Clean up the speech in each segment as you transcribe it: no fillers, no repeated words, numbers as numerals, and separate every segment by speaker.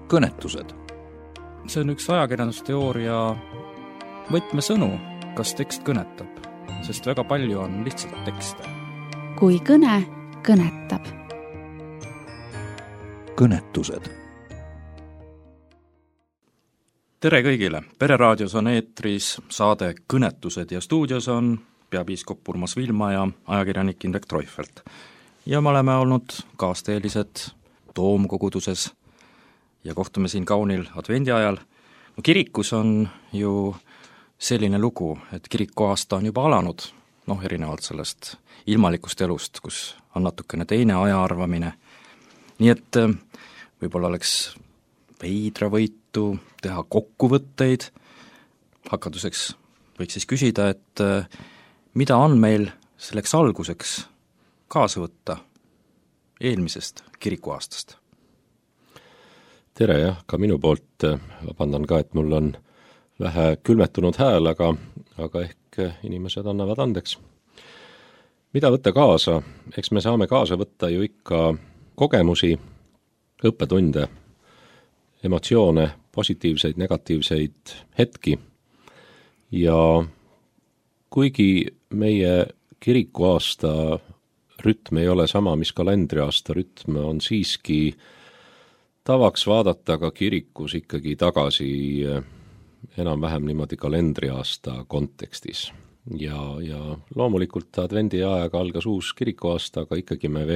Speaker 1: kõnetused.
Speaker 2: See on üks ajakirjandusteooria võtmesõnu, kas tekst kõnetab, sest väga palju on lihtsalt tekste.
Speaker 3: Kui kõne kõnetab.
Speaker 1: Kõnetused.
Speaker 2: Tere kõigile! Pereraadios on eetris saade Kõnetused ja stuudios on peapiiskop Urmas Vilma ja ajakirjanik Indrek Treufelt. Ja me oleme olnud kaasteelised Toomkoguduses ja kohtume siin kaunil advendi ajal. Kirikus on ju selline lugu, et kirikuaasta on juba alanud, erinevalt sellest ilmalikust elust, kus on natukene teine aja arvamine. Nii et võib-olla oleks veidravõitu teha kokkuvõtteid. Hakatuseks võiks siis küsida, et mida on meil selleks alguseks kaasa võtta eelmisest kirikuaastast?
Speaker 4: Tere, jah, ka minu poolt vabandan ka, et mul on vähe külmetunud hääl, aga ehk inimesed annavad andeks. Mida võtta kaasa? Eks me saame kaasa võtta ju ikka kogemusi, õppetunde, emotsioone, positiivseid, negatiivseid hetki. Ja kuigi meie kirikuaasta rütm ei ole sama, mis kalendriaasta rütm, on siiski tavaks vaadata ka kirikus ikkagi tagasi enam-vähem niimoodi kalendriaasta kontekstis. Ja loomulikult advendi ajaga algas uus kirikuaasta, aga ikkagi me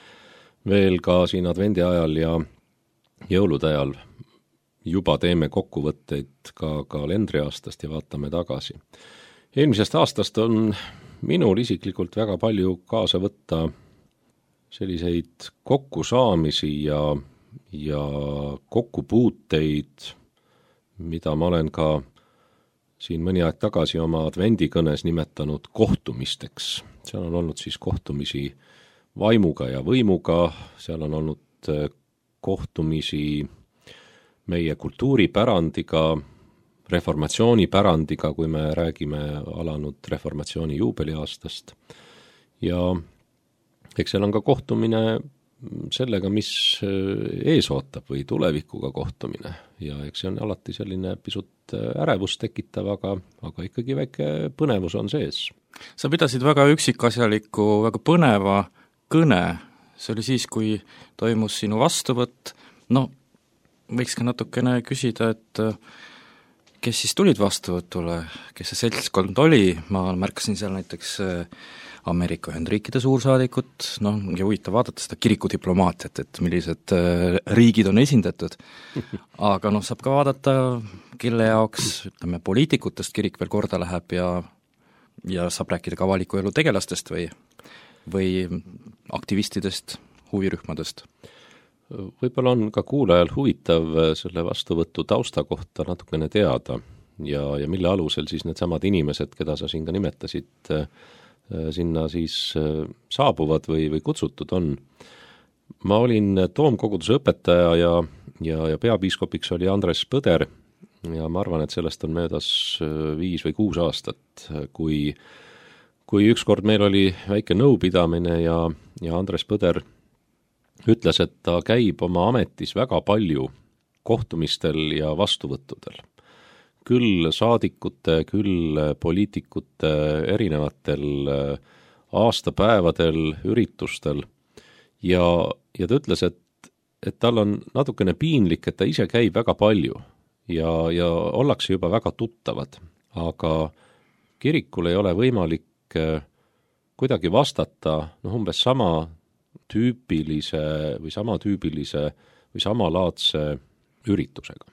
Speaker 4: veel ka siin advendi ajal ja jõulude ajal juba teeme kokkuvõtteid ka kalendriaastast ja vaatame tagasi. Eelmisest aastast on minul isiklikult väga palju kaasa võtta selliseid kokkusaamisi ja kokkupuuteid, mida ma olen ka siin mõni aeg tagasi oma advendikõnes nimetanud kohtumisteks. Seal on olnud siis kohtumisi vaimuga ja võimuga, seal on olnud kohtumisi meie kultuuripärandiga, reformatsioonipärandiga, kui me räägime alanud reformatsiooni juubeliaastast. Ja eks seal on ka kohtumine sellega, mis ees ootab või tulevikuga kohtumine. Ja eks see on alati selline pisut ärevust tekitav, aga ikkagi väike põnevus on sees.
Speaker 2: Sa pidasid väga üksikasjaliku, väga põneva kõne. See oli siis, kui toimus sinu vastuvõtt. Võiks ka natukene küsida, et kes siis tulid vastuvõtule, kes see seltskond oli, ma märkasin seal näiteks Ameerika Ühendriikide suursaadikut, ja huvitav vaadata seda kirikudiplomaatiat, et millised riigid on esindatud, aga saab ka vaadata, kelle jaoks, poliitikutest kirik veel korda läheb ja saab rääkida ka avaliku elu tegelastest või aktivistidest, huvirühmadest.
Speaker 4: Võib-olla on ka kuulajal huvitav selle vastuvõtu tausta kohta natukene teada ja mille alusel siis need samad inimesed, keda sa siin ka nimetasid, sinna siis saabuvad või kutsutud on. Ma olin Toomkoguduse õpetaja ja peapiiskopiks oli Andres Põder ja ma arvan, et sellest on möödas 5 või 6 aastat, kui ükskord meil oli väike nõupidamine ja Andres Põder ütles, et ta käib oma ametis väga palju kohtumistel ja vastuvõttudel. Küll saadikute, küll poliitikute erinevatel aastapäevadel, üritustel. Ja ta ütles, et tal on natukene piinlik, et ta ise käib väga palju ja ollakse juba väga tuttavad. Aga kirikul ei ole võimalik kuidagi vastata umbes sama tüüpilise või samalaadse üritusega.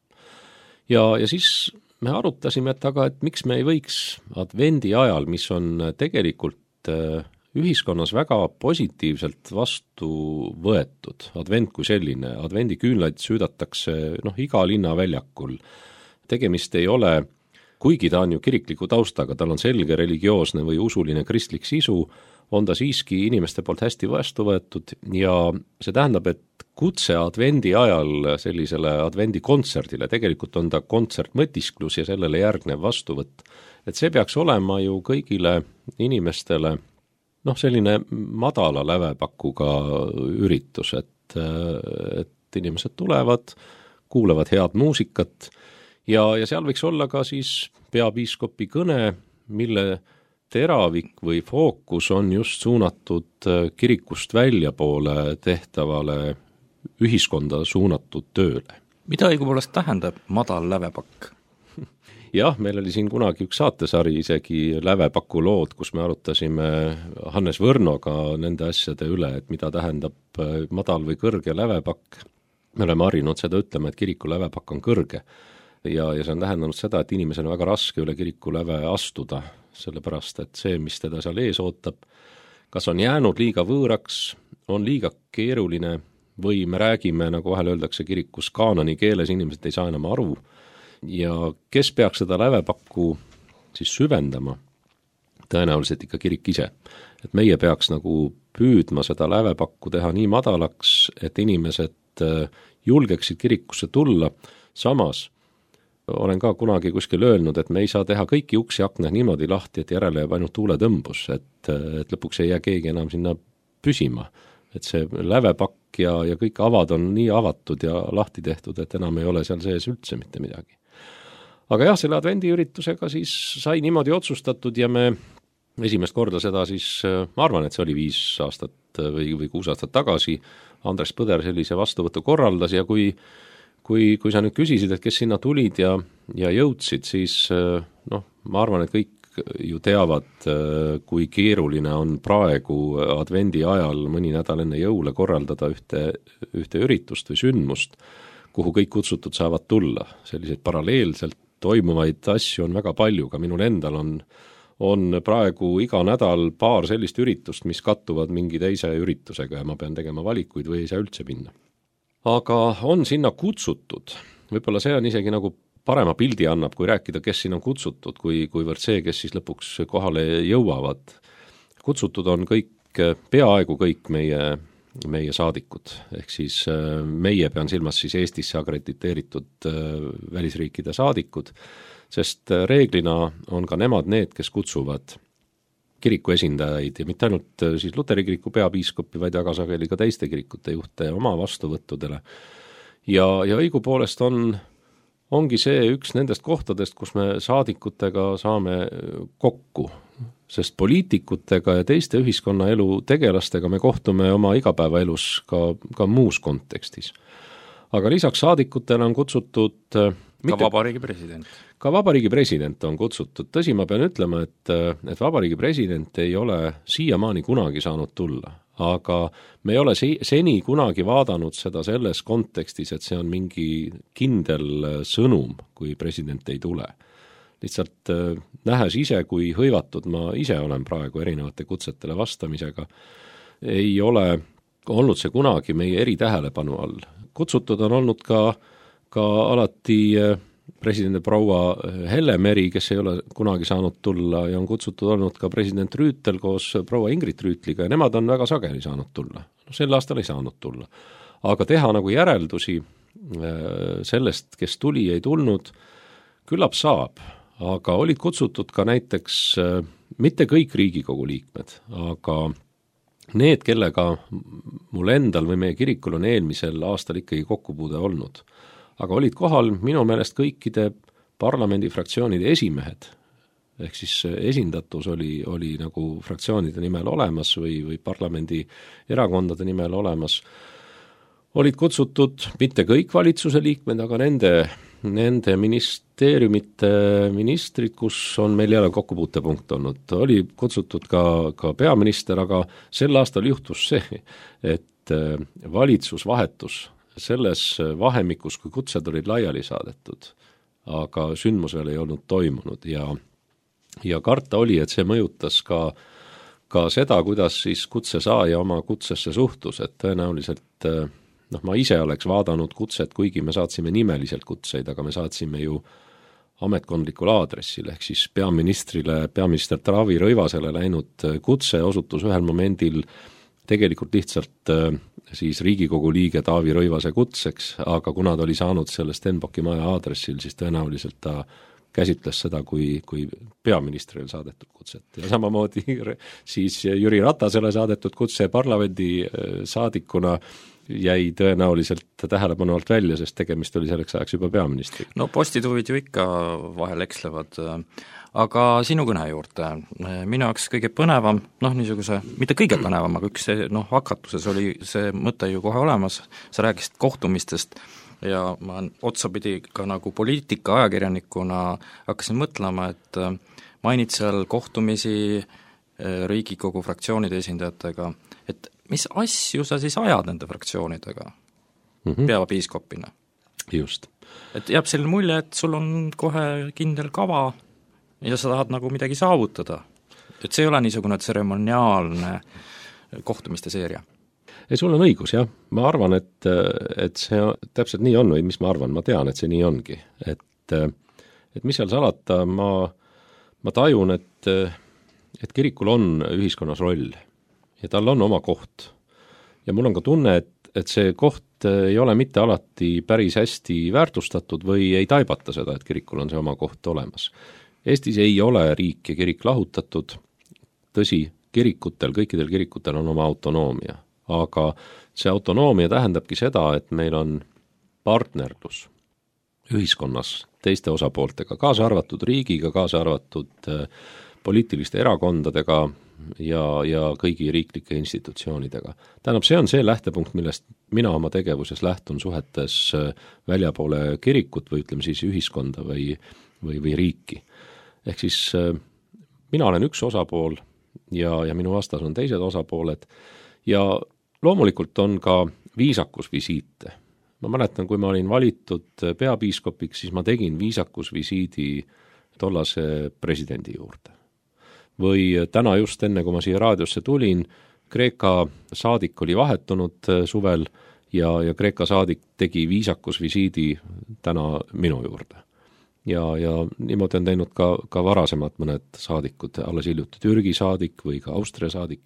Speaker 4: Ja siis me arutasime, et miks me ei võiks advendi ajal, mis on tegelikult ühiskonnas väga positiivselt vastu võetud, advent kui selline, advendiküünlaid süüdatakse iga linnaväljakul. Tegemist ei ole, kuigi ta on ju kirikliku taustaga, tal on selge religioosne või usuline kristlik sisu, on ta siiski inimeste poolt hästi vastu võetud ja see tähendab, et kutse advendi ajal sellisele advendikontserdile, tegelikult on ta kontsertmõtisklus ja sellele järgnev vastuvõtt, et see peaks olema ju kõigile inimestele selline madala lävepakuga üritus, et inimesed tulevad, kuulavad head muusikat ja seal võiks olla ka siis peapiiskopi kõne, mille teravik või fookus on just suunatud kirikust väljapoole tehtavale ühiskonda suunatud tööle.
Speaker 2: Mida õigupoolest tähendab madal lävepakk?
Speaker 4: Jah, meil oli siin kunagi üks saatesari isegi lävepaku lood, kus me arutasime Hannes Võrnoga nende asjade üle, et mida tähendab madal või kõrge lävepakk. Me oleme harjunud seda ütlema, et kiriku lävepakk on kõrge ja see on tähendanud seda, et inimesel on väga raske üle kiriku läve astuda, sellepärast et see, mis teda seal ees ootab, kas on jäänud liiga võõraks, on liiga keeruline või me räägime, nagu vahel öeldakse kirikus kaanoni keeles, inimesed ei saa enam aru ja kes peaks seda lävepakku siis süvendama, tõenäoliselt ikka kirik ise. Et meie peaks nagu püüdma seda lävepakku teha nii madalaks, et inimesed julgeksid kirikusse tulla, samas olen ka kunagi kuskil öelnud, et me ei saa teha kõiki uksi aknad niimoodi lahti, et järele jääb ainult tuuletõmbus, et lõpuks ei jää keegi enam sinna püsima. Et see lävepakk ja kõik avad on nii avatud ja lahti tehtud, et enam ei ole seal sees üldse mitte midagi. Aga jah, selle advendiüritusega siis sai niimoodi otsustatud ja me esimest korda seda siis, ma arvan, et see oli 5 aastat või 6 aastat tagasi, Andres Põder sellise vastuvõttu korraldas ja kui sa nüüd küsisid, et kes sinna tulid ja jõudsid, siis ma arvan, et kõik ju teavad, kui keeruline on praegu advendi ajal mõni nädal enne jõule korraldada ühte üritust või sündmust, kuhu kõik kutsutud saavad tulla. Selliseid paralleelselt toimuvaid asju on väga palju, ka minul endal on praegu iga nädal paar sellist üritust, mis kattuvad mingi teise üritusega ja ma pean tegema valikuid või ei saa üldse minna. Aga on sinna kutsutud, võib-olla see on isegi nagu parema pildi annab, kui rääkida, kes siin on kutsutud, kuivõrd see, kes siis lõpuks kohale jõuavad. Kutsutud on peaaegu kõik meie saadikud, ehk siis meie pean silmas siis Eestisse akrediteeritud välisriikide saadikud, sest reeglina on ka nemad need, kes kutsuvad kiriku esindajaid ja mitte ainult siis Luteri kiriku peapiiskopi, vaid väga sageli ka teiste kirikute juhte oma vastuvõttudele. Ja õigupoolest ongi see üks nendest kohtadest, kus me saadikutega saame kokku, sest poliitikutega ja teiste ühiskonnaelu tegelastega me kohtume oma igapäevaelus ka muus kontekstis. Aga lisaks saadikutele on kutsutud
Speaker 2: ka vabariigi president.
Speaker 4: Ka vabariigi president on kutsutud. Tõsi, ma pean ütlema, et vabariigi president ei ole siiamaani kunagi saanud tulla, aga me ei ole seni kunagi vaadanud seda selles kontekstis, et see on mingi kindel sõnum, kui president ei tule. Lihtsalt nähes ise, kui hõivatud ma ise olen praegu erinevate kutsetele vastamisega, ei ole olnud see kunagi meie eritähelepanu all. Kutsutud on olnud ka alati president proua Hellemeri, kes ei ole kunagi saanud tulla ja on kutsutud olnud ka president Rüütel koos proua Ingrid Rüütliga ja nemad on väga sageli saanud tulla. Sel aastal ei saanud tulla. Aga teha nagu järeldusi sellest, kes tuli, ei tulnud, küllap saab, aga olid kutsutud ka näiteks mitte kõik Riigikogu liikmed, aga need, kellega mul endal või meie kirikul on eelmisel aastal ikkagi kokkupuude olnud. Aga olid kohal minu meelest kõikide parlamendifraktsioonide esimehed, ehk siis esindatus oli nagu fraktsioonide nimel olemas või parlamendi erakondade nimel olemas. Olid kutsutud mitte kõik valitsuse liikmed, aga nende ministeeriumite ministrid, kus on meil jälle kokkupuutepunkt olnud. Oli kutsutud ka peaminister, aga sel aastal juhtus see, et valitsus vahetus selles vahemikus, kui kutsed olid laiali saadetud, aga sündmus veel ei olnud toimunud ja karta oli, et see mõjutas ka seda, kuidas siis kutsesaaja oma kutsesse suhtus, et tõenäoliselt ma ise oleks vaadanud kutset, kuigi me saatsime nimeliselt kutseid, aga me saatsime ju ametkondlikul aadressil, ehk siis peaminister Taavi Rõivasele läinud kutse osutus ühel momendil tegelikult lihtsalt siis Riigikogu liige Taavi Rõivase kutseks, aga kuna ta oli saanud sellest Stenbocki maja aadressil, siis tõenäoliselt ta käsitles seda kui peaministrile saadetud kutset. Ja samamoodi siis Jüri Ratasele saadetud kutse parlamendi saadikuna jäi tõenäoliselt tähelepanu alt välja, sest tegemist oli selleks ajaks juba peaministriga.
Speaker 2: No postituvid ju ikka vahel ekslevad, aga sinu kõne juurde, minu jaoks kõige põnevam, niisuguse, mitte kõige põnevam, aga üks hakatuses oli see mõte ju kohe olemas, sa rääkisid kohtumistest ja ma otsapidi ka nagu poliitika ajakirjanikuna hakkasin mõtlema, et mainid seal kohtumisi Riigikogu fraktsioonide esindajatega, et mis asju sa siis ajad nende fraktsioonidega peapiiskopina?
Speaker 4: Just.
Speaker 2: Et jääb selline mulje, et sul on kohe kindel kava ja sa tahad nagu midagi saavutada. Et see ei ole niisugune tseremoniaalne kohtumiste seeria.
Speaker 4: Ei, sul on õigus, jah. Ma arvan, et see täpselt nii on või mis ma arvan, ma tean, et see nii ongi. Et mis seal salata, ma tajun, et kirikul on ühiskonnas roll ja tal on oma koht. Ja mul on ka tunne, et see koht ei ole mitte alati päris hästi väärtustatud või ei taibata seda, et kirikul on see oma koht olemas. Eestis ei ole riik ja kirik lahutatud, tõsi, kõikidel kirikutel on oma autonoomia, aga see autonoomia tähendabki seda, et meil on partnerlus ühiskonnas teiste osapooltega, kaasa arvatud riigiga, kaasa arvatud poliitiliste erakondadega ja kõigi riiklike institutsioonidega. Tähendab, see on see lähtepunkt, millest mina oma tegevuses lähtun suhetes väljapoole kirikut või ütleme siis ühiskonda või riiki. Ehk siis mina olen üks osapool ja minu vastas on teised osapooled ja loomulikult on ka viisakusvisiite. Ma mäletan, kui ma olin valitud peapiiskopiks, siis ma tegin viisakusvisiidi tollase presidendi juurde. Või täna just enne, kui ma siia raadiosse tulin, Kreeka saadik oli vahetunud suvel ja Kreeka saadik tegi viisakusvisiidi täna minu juurde. Ja niimoodi on teinud ka varasemad mõned saadikud, alles hiljuti Türgi saadik või ka Austria saadik.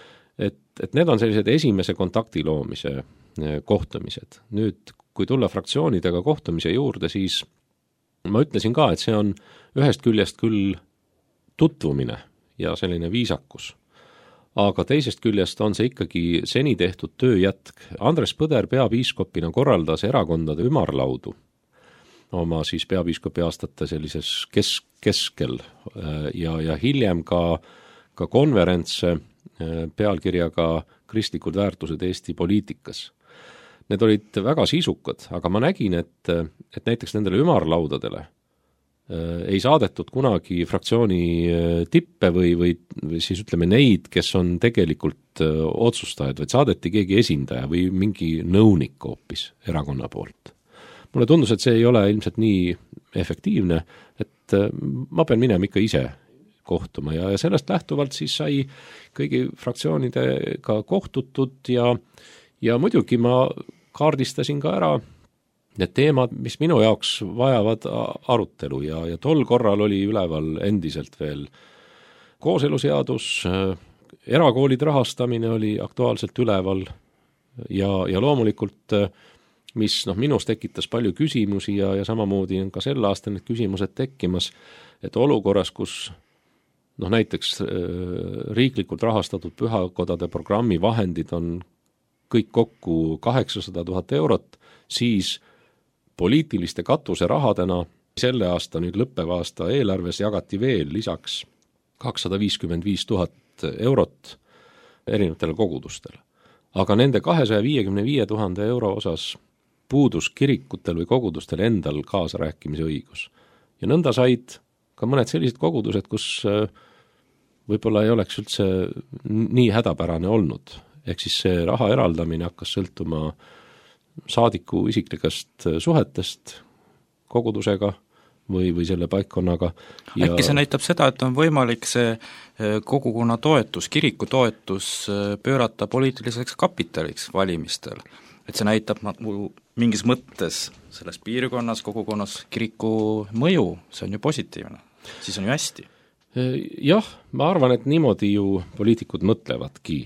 Speaker 4: Et need on sellised esimese kontakti loomise kohtumised. Nüüd, kui tulla fraktsioonidega kohtumise juurde, siis ma ütlesin ka, et see on ühest küljest küll tutvumine ja selline viisakus. Aga teisest küljest on see ikkagi seni tehtud töö jätk. Andres Põder peapiiskopina korraldas erakondade ümarlaudu oma siis peapiiskopi aastate sellises keskel ja hiljem ka konverentse pealkirjaga Kristlikud väärtused Eesti poliitikas. Need olid väga sisukad, aga ma nägin, et näiteks nendele ümarlaudadele ei saadetud kunagi fraktsiooni tippe või siis ütleme neid, kes on tegelikult otsustajad, vaid saadeti keegi esindaja või mingi nõunik hoopis erakonna poolt. Mulle tundus, et see ei ole ilmselt nii efektiivne, et ma pean minema ikka ise kohtuma ja sellest lähtuvalt siis sai kõigi fraktsioonidega kohtutud ja muidugi ma kaardistasin ka ära need teemad, mis minu jaoks vajavad arutelu ja tol korral oli üleval endiselt veel kooseluseadus, erakoolide rahastamine oli aktuaalselt üleval ja loomulikult, mis minus tekitas palju küsimusi ja samamoodi on ka sel aastal need küsimused tekkimas, et olukorras, kus näiteks riiklikult rahastatud pühakodade programmi vahendid on kõik kokku 800 000 eurot, siis poliitiliste katuserahadena selle aasta nüüd lõppeva aasta eelarves jagati veel lisaks 255 000 eurot erinevatele kogudustele. Aga nende 255 000 euro osas puudus kirikutel või kogudustel endal kaasarääkimise õigus. Ja nõnda said ka mõned sellised kogudused, kus võib-olla ei oleks üldse nii hädapärane olnud. Ehk siis see raha eraldamine hakkas sõltuma saadiku isiklikest suhetest kogudusega või selle paikkonnaga.
Speaker 2: Äkki see näitab seda, et on võimalik see kogukonna toetus, kiriku toetus pöörata poliitiliseks kapitaliks valimistel. Et see näitab mingis mõttes selles piirkonnas, kogukonnas kiriku mõju, see on ju positiivne, siis on ju hästi.
Speaker 4: Jah, ma arvan, et niimoodi ju poliitikud mõtlevadki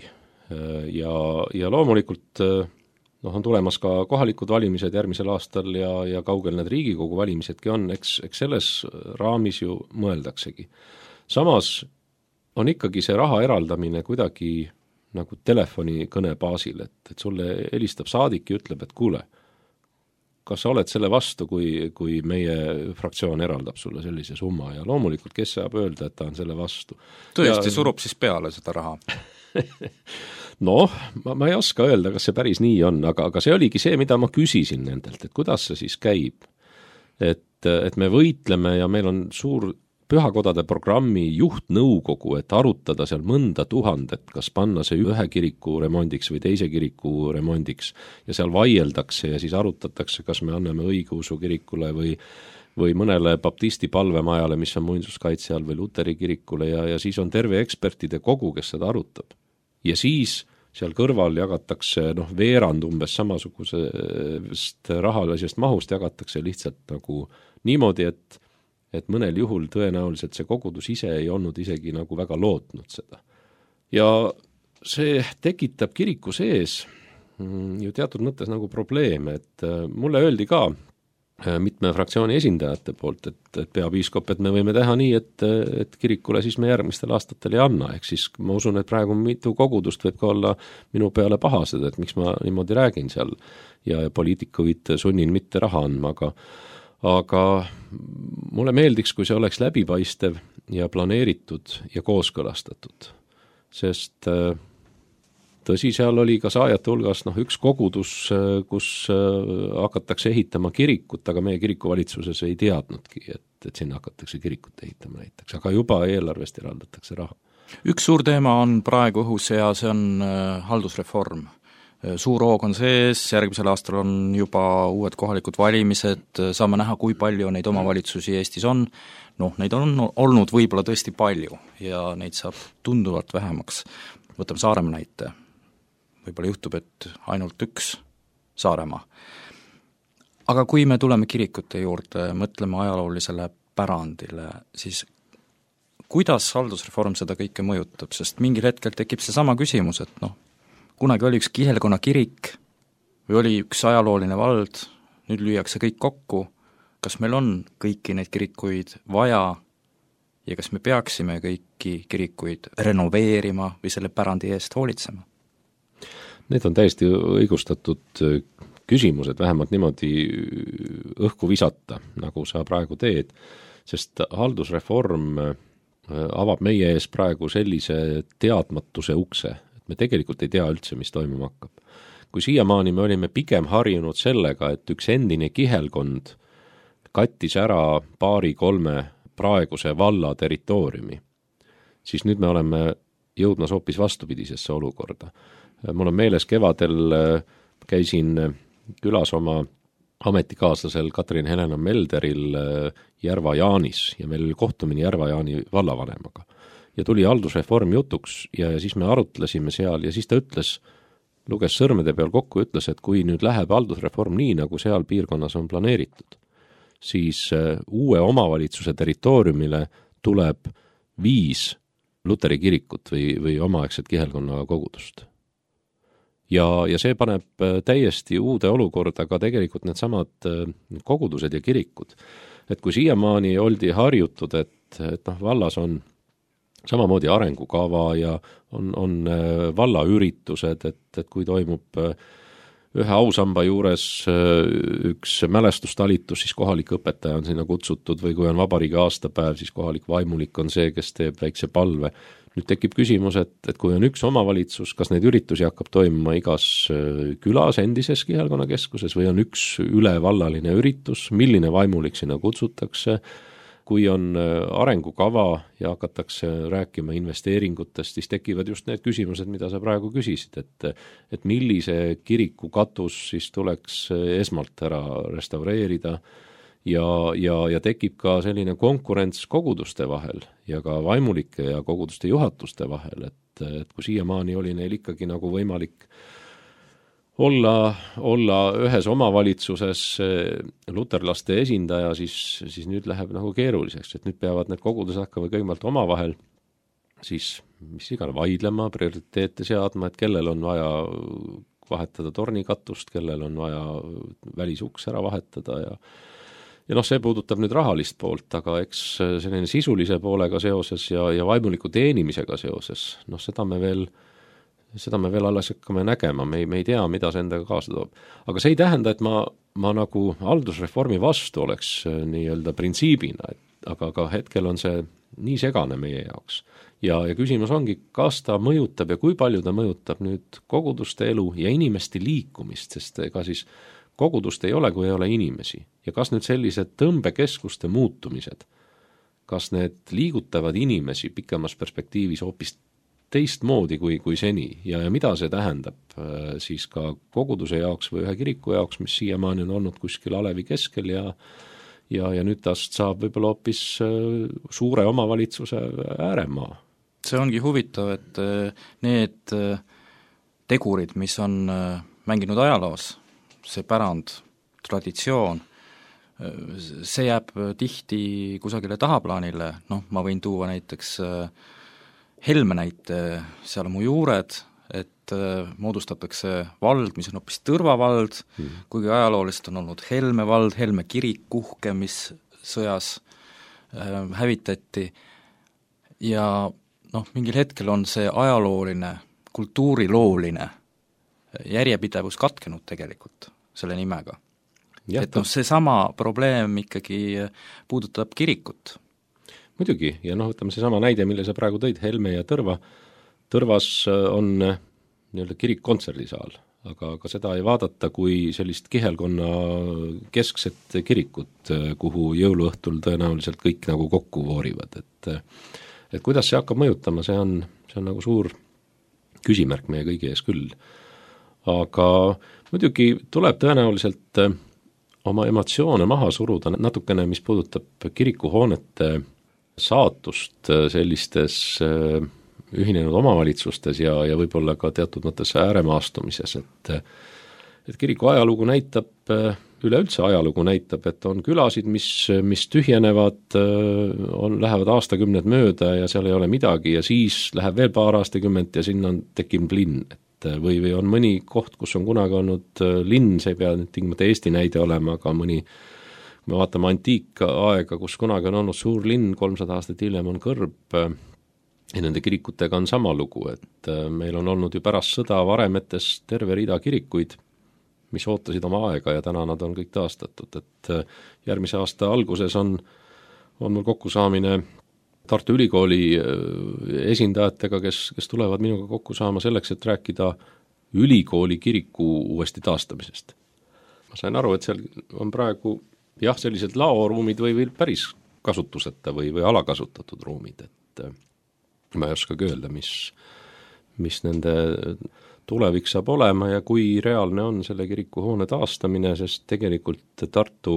Speaker 4: ja loomulikult on tulemas ka kohalikud valimised järgmisel aastal ja kaugel need Riigikogu valimisedki on, eks selles raamis ju mõeldaksegi. Samas on ikkagi see raha eraldamine kuidagi nagu telefonikõne baasil, et sulle helistab saadik ja ütleb, et kuule, kas sa oled selle vastu, kui meie fraktsioon eraldab sulle sellise summa ja loomulikult, kes saab öelda, et ta on selle vastu.
Speaker 2: Tõesti surub siis peale seda raha?
Speaker 4: Noh, ma ei oska öelda, kas see päris nii on, aga see oligi see, mida ma küsisin nendelt, et kuidas see siis käib. Et me võitleme ja meil on suur pühakodade programmi juhtnõukogu, et arutada seal mõnda tuhandet, kas panna see ühe kiriku remondiks või teise kiriku remondiks ja seal vaieldakse ja siis arutatakse, kas me anname õigeusu kirikule või mõnele baptisti palvemajale, mis on muinsuskaitse all või luteri kirikule ja siis on terve ekspertide kogu, kes seda arutab. Ja siis seal kõrval jagatakse, veerand umbes samasugusest rahalisest mahust jagatakse lihtsalt nagu niimoodi, et mõnel juhul tõenäoliselt see kogudus ise ei olnud isegi nagu väga lootnud seda. Ja see tekitab kiriku sees ju teatud mõttes nagu probleeme, et mulle öeldi ka mitme fraktsiooni esindajate poolt, et peapiiskop, et me võime teha nii, et kirikule siis me järgmistel aastatel ei anna, ehk siis ma usun, et praegu mitu kogudust võib ka olla minu peale pahased, et miks ma niimoodi räägin seal ja poliitikuid sunnin mitte raha andma, aga mulle meeldiks, kui see oleks läbipaistev ja planeeritud ja kooskõlastatud, sest tõsi, seal oli ka saajate hulgas üks kogudus, kus hakatakse ehitama kirikut, aga meie kirikuvalitsuses ei teadnudki, et sinna hakatakse kirikut ehitama näiteks, aga juba eelarvest eraldatakse raha.
Speaker 2: Üks suur teema on praegu õhus ja see on haldusreform. Suur hoog on sees, järgmisel aastal on juba uued kohalikud valimised, saame näha, kui palju neid omavalitsusi Eestis on. Neid on olnud võib-olla tõesti palju ja neid saab tunduvalt vähemaks. Võtame Saaremaa näite. Võib-olla juhtub, et ainult üks Saaremaa. Aga kui me tuleme kirikute juurde, mõtleme ajaloolisele pärandile, siis kuidas haldusreform seda kõike mõjutab, sest mingil hetkel tekib see sama küsimus, et kunagi oli üks kihelkonna kirik või oli üks ajalooline vald, nüüd lüüakse kõik kokku, kas meil on kõiki neid kirikuid vaja ja kas me peaksime kõiki kirikuid renoveerima või selle pärandi eest hoolitsema?
Speaker 4: Need on täiesti õigustatud küsimused, vähemalt niimoodi õhku visata, nagu sa praegu teed, sest haldusreform avab meie ees praegu sellise teadmatuse ukse, et me tegelikult ei tea üldse, mis toimuma hakkab. Kui siiamaani me olime pigem harjunud sellega, et üks endine kihelkond kattis ära 2-3 praeguse valla territooriumi, siis nüüd me oleme jõudmas hoopis vastupidisesse olukorda. Mul on meeles, kevadel käisin külas oma ametikaaslasel Katrin Helena Melderil Järva-Jaanis ja meil oli kohtumine Järva-Jaani vallavanemaga. Ja tuli haldusreform jutuks ja siis me arutlesime seal ja siis ta ütles, luges sõrmede peal kokku, ütles, et kui nüüd läheb haldusreform nii, nagu seal piirkonnas on planeeritud, siis uue omavalitsuse territooriumile tuleb 5 luteri kirikut või omaaegset kihelkonna kogudust. Ja see paneb täiesti uude olukorda ka tegelikult need samad kogudused ja kirikud. Et kui siiamaani oldi harjutud, et vallas on samamoodi arengukava ja on vallaüritused, et kui toimub ühe ausamba juures üks mälestustalitus, siis kohalik õpetaja on sinna kutsutud või kui on vabariigi aastapäev, siis kohalik vaimulik on see, kes teeb väikse palve. Nüüd tekib küsimus, et kui on üks omavalitsus, kas neid üritusi hakkab toimuma igas külas endises kihelkonnakeskuses või on üks ülevallaline üritus, milline vaimulik sinna kutsutakse, kui on arengukava ja hakatakse rääkima investeeringutest, siis tekivad just need küsimused, mida sa praegu küsisid, et millise kiriku katus siis tuleks esmalt ära restaureerida ja tekib ka selline konkurents koguduste vahel ja ka vaimulike ja koguduste juhatuste vahel, et kui siiamaani oli neil ikkagi nagu võimalik olla ühes omavalitsuses luterlaste esindaja, siis nüüd läheb nagu keeruliseks, et nüüd peavad need kogudused hakkama kõigepealt omavahel siis mis iganes vaidlema, prioriteete seadma, et kellel on vaja vahetada tornikatust, kellel on vaja välisuks ära vahetada ja see puudutab nüüd rahalist poolt, aga eks selline sisulise poolega seoses ja vaimuliku teenimisega seoses, seda me veel seda me veel alles hakkame nägema, me ei tea, mida see endaga kaasa toob. Aga see ei tähenda, et ma nagu haldusreformi vastu oleks nii-öelda printsiibina, aga hetkel on see nii segane meie jaoks. Ja küsimus ongi, kas ta mõjutab ja kui palju ta mõjutab nüüd koguduste elu ja inimeste liikumist, sest ega siis kogudust ei ole, kui ei ole inimesi. Ja kas nüüd sellised tõmbekeskuste muutumised, kas need liigutavad inimesi pikemas perspektiivis hoopis teistmoodi kui seni ja mida see tähendab siis ka koguduse jaoks või ühe kiriku jaoks, mis siiamaani on olnud kuskil alevi keskel ja nüüd tast saab võib-olla hoopis suure omavalitsuse ääremaa.
Speaker 2: See ongi huvitav, et need tegurid, mis on mänginud ajaloos, see pärand, traditsioon, see jääb tihti kusagile tahaplaanile, ma võin tuua näiteks Helme näite, seal on mu juured, et moodustatakse vald, mis on hoopis tõrvavald, kuigi ajaloolist on olnud Helme vald, Helme kirik, Kuhke, mis sõjas hävitati ja mingil hetkel on see ajalooline, kultuurilooline järjepidevus katkenud tegelikult selle nimega. Et seesama probleem ikkagi puudutab kirikut.
Speaker 4: Muidugi, ja võtame seesama näide, mille sa praegu tõid, Helme ja Tõrva. Tõrvas on nii-öelda kirik-kontserdisaal, aga seda ei vaadata kui sellist kihelkonna keskset kirikut, kuhu jõuluõhtul tõenäoliselt kõik nagu kokku voorivad. Et kuidas see hakkab mõjutama, see on nagu suur küsimärk meie kõigi ees küll. Aga muidugi tuleb tõenäoliselt oma emotsioone maha suruda natukene, mis puudutab kirikuhoonete saatust sellistes ühinenud omavalitsustes ja võib-olla ka teatud mõttes ääremaastumises, et kiriku ajalugu näitab, üleüldse ajalugu näitab, et on külasid, mis tühjenevad, lähevad aastakümned mööda ja seal ei ole midagi ja siis läheb veel paar aastakümmet ja sinna tekib linn, või on mõni koht, kus on kunagi olnud linn, see ei pea nüüd tingimata Eesti näide olema, aga mõni me vaatame antiikaega, kus kunagi on olnud suur linn, 300 aastat hiljem on kõrb ja nende kirikutega on sama lugu, et meil on olnud ju pärast sõda varemetes terve rida kirikuid, mis ootasid oma aega ja täna nad on kõik taastatud, et järgmise aasta alguses on mul kokkusaamine Tartu Ülikooli esindajatega, kes tulevad minuga kokku saama selleks, et rääkida ülikooli kiriku uuesti taastamisest. Ma sain aru, et seal on praegu sellised laoruumid või päris kasutuseta või alakasutatud ruumid, et ma ei oskagi öelda, mis nende tulevik saab olema ja kui reaalne on selle kirikuhoone taastamine, sest tegelikult Tartu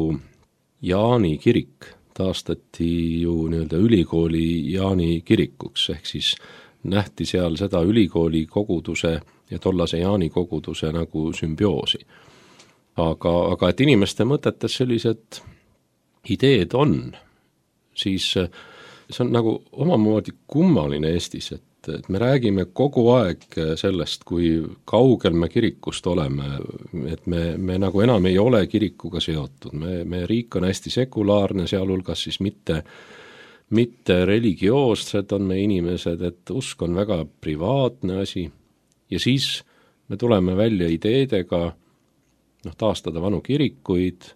Speaker 4: Jaani kirik taastati ju nii-öelda ülikooli Jaani kirikuks, ehk siis nähti seal seda ülikooli koguduse ja tollase Jaani koguduse nagu sümbioosi. Aga et inimeste mõtetes sellised ideed on, siis see on nagu omamoodi kummaline Eestis, et me räägime kogu aeg sellest, kui kaugel me kirikust oleme, et me nagu enam ei ole kirikuga seotud, me riik on hästi sekulaarne, sealhulgas siis mitte religioossed on me inimesed, et usk on väga privaatne asi ja siis me tuleme välja ideedega taastada vanu kirikuid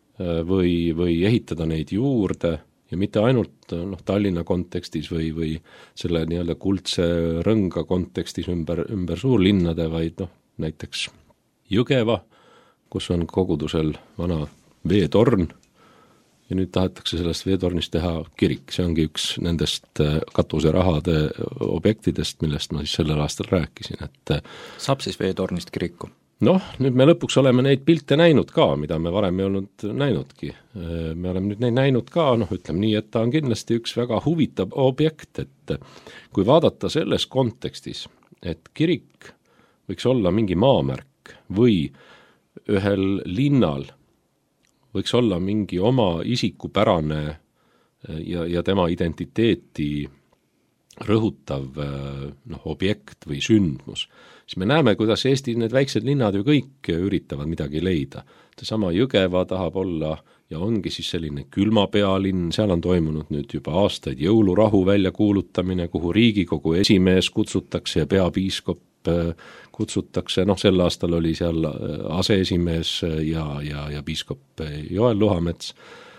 Speaker 4: või ehitada neid juurde ja mitte ainult Tallinna kontekstis või selle nii-öelda kuldse rõnga kontekstis ümber suurlinnade, vaid näiteks Jõgeva, kus on kogudusel vana veetorn ja nüüd tahetakse sellest veetornist teha kirik. See ongi üks nendest katuserahade objektidest, millest ma siis sellel aastal rääkisin.
Speaker 2: Saab siis veetornist kiriku?
Speaker 4: Nüüd me lõpuks oleme neid pilte näinud ka, mida me varem ei olnud näinudki. Me oleme nüüd neid näinud ka, ütleme nii, et ta on kindlasti üks väga huvitav objekt, et kui vaadata selles kontekstis, et kirik võiks olla mingi maamärk või ühel linnal võiks olla mingi oma isikupärane ja tema identiteeti rõhutav objekt või sündmus, siis me näeme, kuidas Eesti need väiksed linnad ju kõik üritavad midagi leida. Seesama Jõgeva tahab olla ja ongi siis selline külmapealinn, seal on toimunud nüüd juba aastaid jõulurahu väljakuulutamine, kuhu Riigikogu esimees kutsutakse ja peapiiskop kutsutakse, sel aastal oli seal aseesimees ja piiskop Joel Luhamets,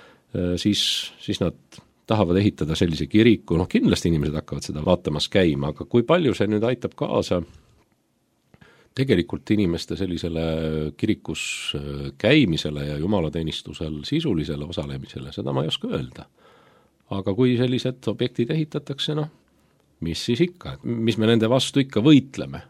Speaker 4: siis nad tahavad ehitada sellise kiriku, kindlasti inimesed hakkavad seda vaatamas käima, aga kui palju see nüüd aitab kaasa tegelikult inimeste sellisele kirikus käimisele ja jumalateenistusel sisulisele osalemisele, seda ma ei oska öelda. Aga kui sellised objektid ehitatakse, mis siis ikka, mis me nende vastu ikka võitleme,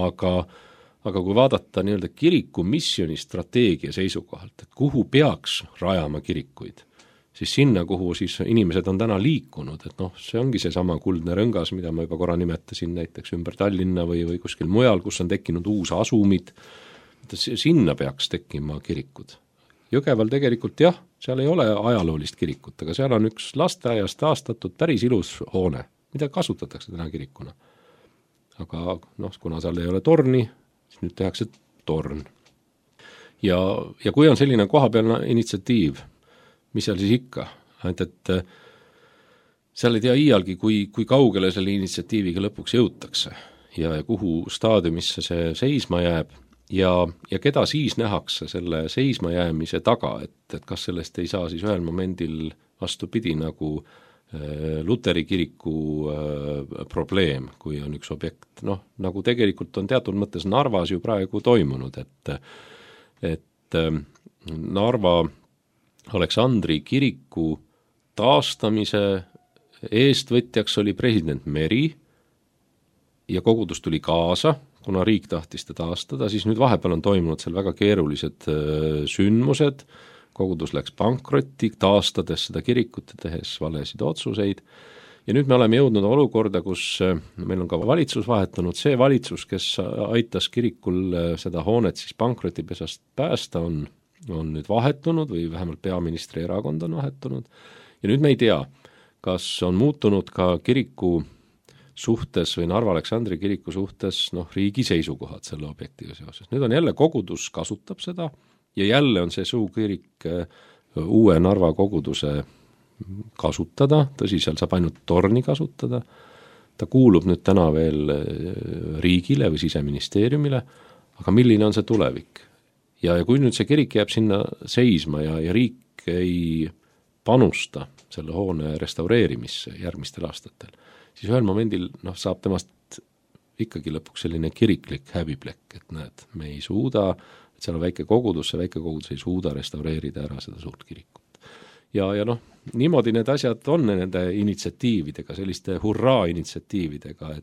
Speaker 4: aga kui vaadata nii-öelda kiriku missiooni strateegia seisukohalt, et kuhu peaks rajama kirikuid, siis sinna, kuhu siis inimesed on täna liikunud, et see ongi seesama kuldne rõngas, mida ma juba korra nimetasin näiteks ümber Tallinna või kuskil mujal, kus on tekkinud uus asumid, sinna peaks tekkima kirikud. Jõgeval tegelikult jah, seal ei ole ajaloolist kirikut, aga seal on üks lasteaiast taastatud päris ilus hoone, mida kasutatakse täna kirikuna. Aga kuna seal ei ole torni, siis nüüd tehakse torn. Ja kui on selline kohapealne initsiatiiv, mis seal siis ikka, et seal ei tea iialgi, kui kaugele selle initsiatiiviga lõpuks jõutakse ja kuhu staadiumisse see seisma jääb ja keda siis nähakse selle seisma jäämise taga, et kas sellest ei saa siis ühel momendil vastupidi nagu Luteri kiriku probleem, kui on üks objekt, nagu tegelikult on teatud mõttes Narvas ju praegu toimunud, et Narva Aleksandri kiriku taastamise eestvõtjaks oli president Meri ja kogudus tuli kaasa, kuna riik tahtis ta taastada, siis nüüd vahepeal on toimunud seal väga keerulised sündmused, kogudus läks pankrotti, taastades seda kirikut ja tehes valesid otsuseid ja nüüd me oleme jõudnud olukorda, kus meil on ka valitsus vahetunud, see valitsus, kes aitas kirikul seda hoonet siis pankrotipesast päästa, on nüüd vahetunud või vähemalt peaministri erakond on vahetunud ja nüüd me ei tea, kas on muutunud ka kiriku suhtes või Narva Aleksandri kiriku suhtes riigi seisukohad selle objektiga seoses. Nüüd on jälle kogudus kasutab seda ja jälle on see suukirik uue Narva koguduse kasutada, tõsi, seal saab ainult torni kasutada, ta kuulub nüüd täna veel riigile või siseministeeriumile, aga milline on see tulevik? Ja kui nüüd see kirik jääb sinna seisma ja riik ei panusta selle hoone restaureerimisse järgmistel aastatel, siis ühel momendil saab temast ikkagi lõpuks selline kiriklik häbiplekk, et näed, me ei suuda, et seal on väike kogudus, see väike kogudus ei suuda restaureerida ära seda suurt kirikut. Ja niimoodi need asjad on nende initsiatiividega, selliste hurraa initsiatiividega,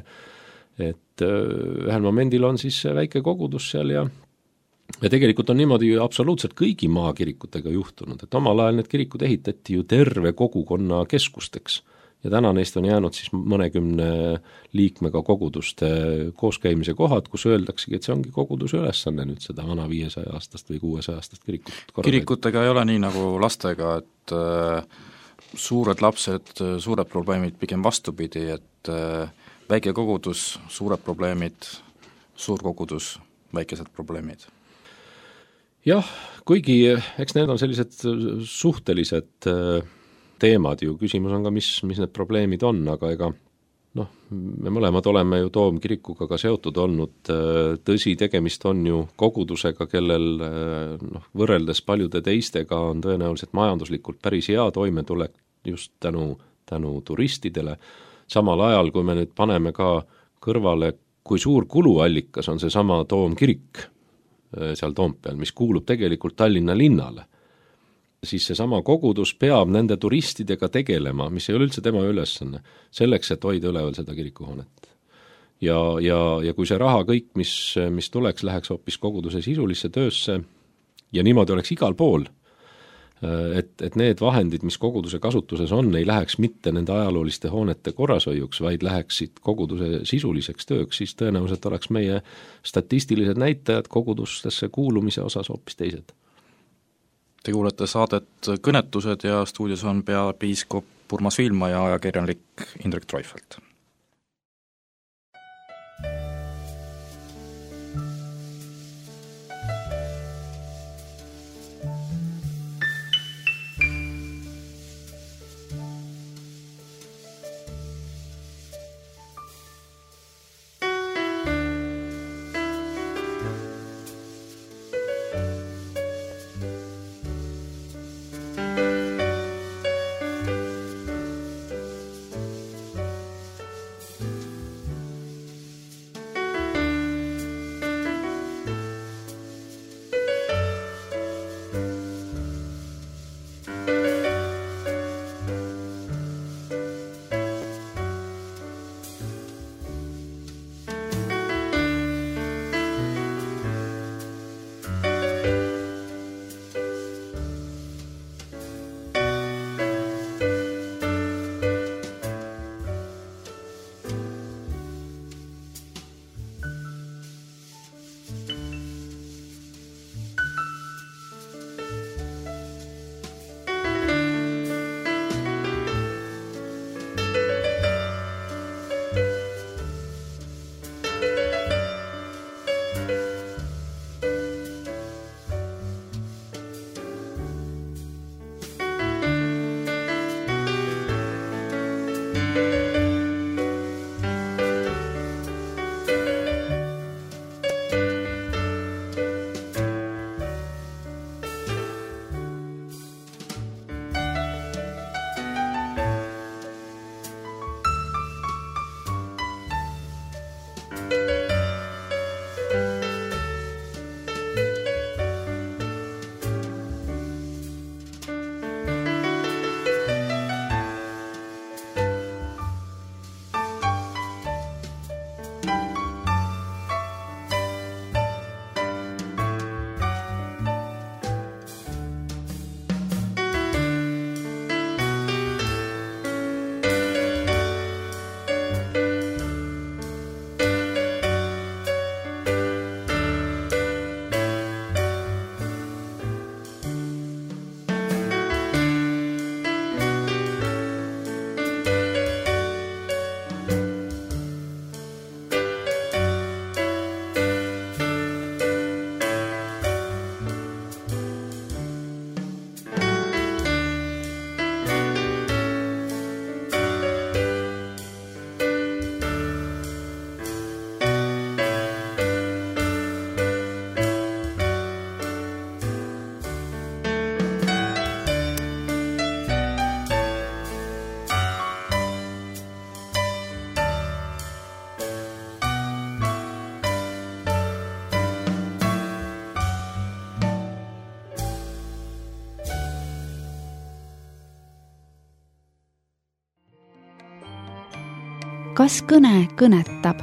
Speaker 4: et ühel momendil on siis väike kogudus seal ja tegelikult on niimoodi ju absoluutselt kõigi maakirikutega juhtunud, et omal ajal need kirikud ehitati ju terve kogukonna keskusteks ja täna neist on jäänud siis mõnekümne liikmega koguduste kooskäimise kohad, kus öeldaksegi, et see ongi koguduse ülesanne nüüd seda vana 500-aastast või 600-aastast kirikut korraldada. Kirikutega
Speaker 2: ei ole nii nagu lastega, et suured lapsed, suured probleemid, pigem vastupidi, et väike kogudus, suured probleemid, suur kogudus, väikesed probleemid.
Speaker 4: Jah, kuigi eks need on sellised suhtelised teemad ju, küsimus on ka, mis need probleemid on, aga ega me mõlemad oleme ju Toomkirikuga ka seotud olnud, tõsi, tegemist on ju kogudusega, kellel võrreldes paljude teistega on tõenäoliselt majanduslikult päris hea toimetulek just tänu turistidele, samal ajal kui me nüüd paneme ka kõrvale, kui suur kuluallikas on seesama Toomkirik seal Toompeal, mis kuulub tegelikult Tallinna linnale, siis seesama kogudus peab nende turistidega tegelema, mis ei ole üldse tema ülesanne, selleks, et hoida üleval seda kirikuhoonet. Ja kui see raha kõik, mis tuleks, läheks hoopis koguduse sisulisse töösse ja niimoodi oleks igal pool, et need vahendid, mis koguduse kasutuses on, ei läheks mitte nende ajalooliste hoonete korrashoiuks, vaid läheksid koguduse sisuliseks tööks, siis tõenäoliselt oleks meie statistilised näitajad kogudustesse kuulumise osas hoopis teised.
Speaker 2: Te kuulete saadet Kõnetused ja stuudios on peapiiskop Urmas Viilma ja ajakirjanik Indrek Treufelt.
Speaker 3: kas kõne kõnetab?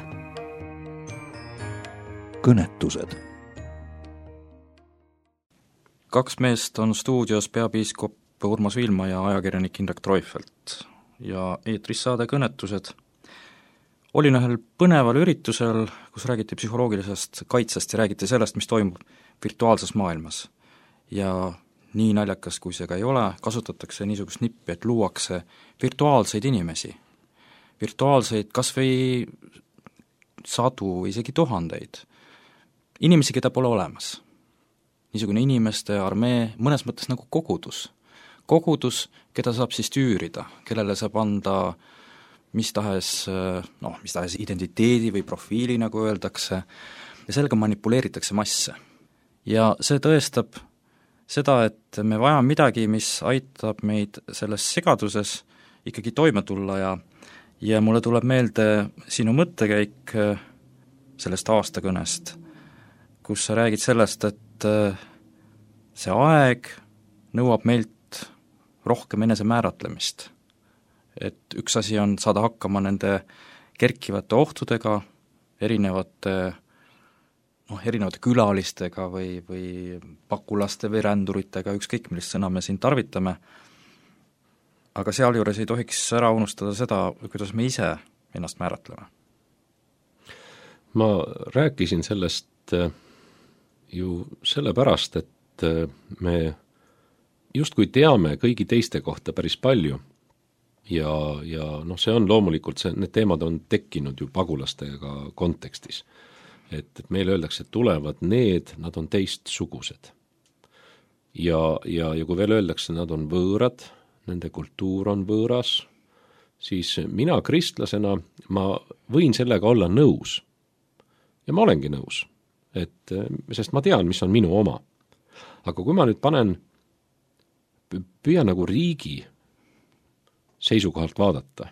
Speaker 1: Kõnetused.
Speaker 2: Kaks meest on stuudios peapiiskop Urmas Viilma ja ajakirjanik Indrek Treufelt ja eetris saade Kõnetused. Olin ühel põneval üritusel, kus räägiti psühholoogilisest kaitsest ja räägiti sellest, mis toimub virtuaalses maailmas. Ja nii naljakas, kui see ka ei ole, kasutatakse niisugust nippi, et luuakse virtuaalseid inimesi. Virtuaalseid kas või sadu või isegi tuhandeid. Inimesi, keda pole olemas. Niisugune inimeste armee, mõnes mõttes nagu kogudus. Kogudus, keda saab siis üürida, kellele saab anda mis tahes identiteedi või profiili, nagu öeldakse, ja sellega manipuleeritakse masse. Ja see tõestab seda, et me vajame midagi, mis aitab meid selles segaduses ikkagi toime tulla ja mulle tuleb meelde sinu mõttekäik sellest aastakõnest, kus sa räägid sellest, et see aeg nõuab meilt rohkem enese määratlemist. Et üks asi on saada hakkama nende kerkivate ohtudega, erinevate külalistega või pakulaste või ränduritega, ükskõik millist sõna me siin tarvitame, aga sealjuures ei tohiks ära unustada seda, kuidas me ise ennast määratleme.
Speaker 4: Ma rääkisin sellest ju sellepärast, et me justkui teame kõigi teiste kohta päris palju ja see on loomulikult, need teemad on tekkinud ju pagulastega kontekstis. Et meile öeldakse, et tulevad nad on teistsugused. Ja kui veel öeldakse, nad on võõrad, nende kultuur on võõras, siis mina kristlasena, ma võin sellega olla nõus. Ja ma olengi nõus, sest ma tean, mis on minu oma. Aga kui ma nüüd püüan nagu riigi seisukohalt vaadata,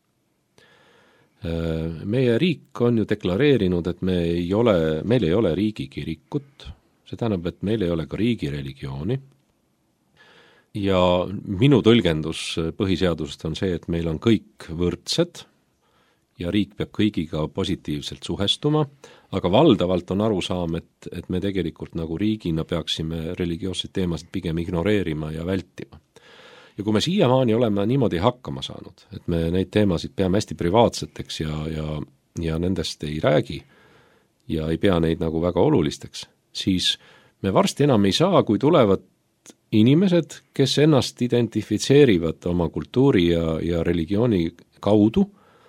Speaker 4: meie riik on ju deklareerinud, et meil ei ole riigikirikut, see tähendab, et meil ei ole ka riigireligiooni ja minu tõlgendus põhiseadusest on see, et meil on kõik võrdsed ja riik peab kõigiga positiivselt suhestuma, aga valdavalt on arusaam, et me tegelikult nagu riigina peaksime religioosseid teemasid pigem ignoreerima ja vältima. Ja kui me siiamaani oleme niimoodi hakkama saanud, et me neid teemasid peame hästi privaatseteks ja nendest ei räägi ja ei pea neid nagu väga olulisteks, siis me varsti enam ei saa, kui tulevad inimesed, kes ennast identifitseerivad oma kultuuri ja religiooni kaudu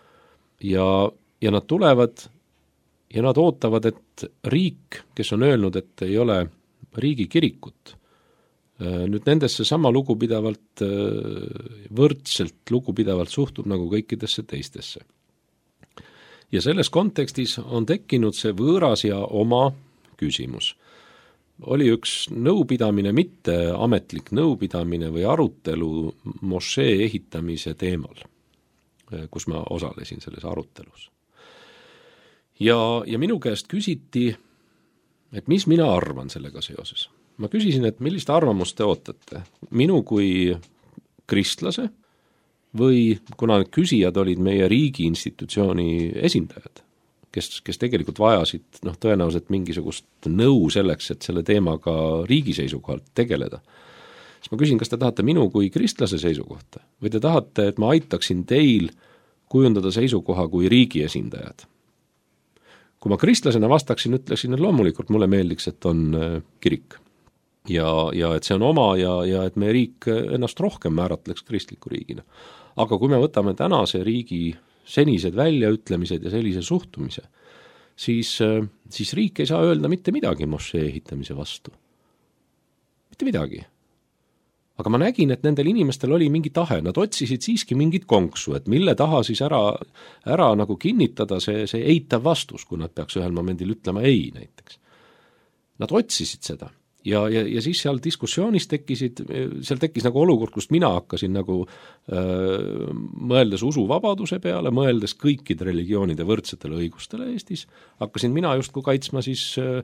Speaker 4: ja nad tulevad ja nad ootavad, et riik, kes on öelnud, et ei ole riigikirikut, nüüd nendesse sama lugupidavalt, võrdselt lugupidavalt suhtub nagu kõikidesse teistesse. Ja selles kontekstis on tekkinud see võõras ja oma küsimus. Oli üks nõupidamine, mitte ametlik nõupidamine või arutelu mošee ehitamise teemal, kus ma osalesin selles arutelus. Ja minu käest küsiti, et mis mina arvan sellega seoses. Ma küsisin, et millist arvamust te ootate? Minu kui kristlase või kuna need küsijad olid meie riigi institutsiooni esindajad, kes tegelikult vajasid tõenäoliselt mingisugust nõu selleks, et selle teemaga riigi seisukohalt tegeleda. Siis ma küsin, kas te tahate minu kui kristlase seisukohta või te tahate, et ma aitaksin teil kujundada seisukoha kui riigi esindajad? Kui ma kristlasena vastaksin, ütleksin, et loomulikult mulle meeldiks, et on kirik. Ja et see on oma ja et meie riik ennast rohkem määratleks kristliku riigina. Aga kui me võtame tänase riigi senised väljaütlemised ja sellise suhtumise, siis riik ei saa öelda mitte midagi mošee ehitamise vastu. Mitte midagi. Aga ma nägin, et nendel inimestel oli mingi tahe, nad otsisid siiski mingit konksu, et mille taha siis ära nagu kinnitada see eitav vastus, kui nad peaks ühel momendil ütlema ei näiteks. Nad otsisid seda. Ja siis seal diskussioonis tekkis nagu olukord, kust mina hakkasin nagu mõeldes usuvabaduse peale, mõeldes kõikide religioonide võrdsetele õigustele Eestis, hakkasin mina justkui kaitsma siis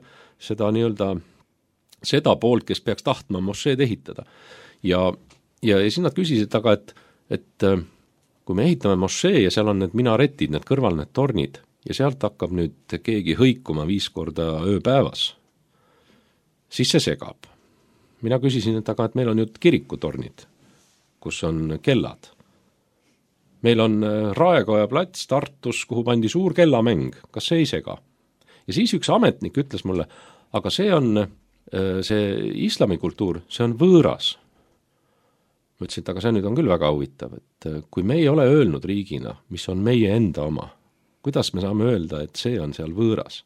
Speaker 4: seda poolt, kes peaks tahtma mošeed ehitada. Ja siis nad küsisid, aga et kui me ehitame mošee ja seal on need minaretid, need kõrval need tornid ja sealt hakkab nüüd keegi hõikuma 5 korda ööpäevas, siis see segab. Mina küsisin, et meil on ju kirikutornid, kus on kellad. Meil on Raekoja plats Tartus, kuhu pandi suur kellamäng, kas see ei sega? Ja siis üks ametnik ütles mulle, aga see on see islamikultuur, see on võõras. Ma ütlesin, et aga see nüüd on küll väga huvitav, et kui me ei ole öelnud riigina, mis on meie enda oma, kuidas me saame öelda, et see on seal võõras?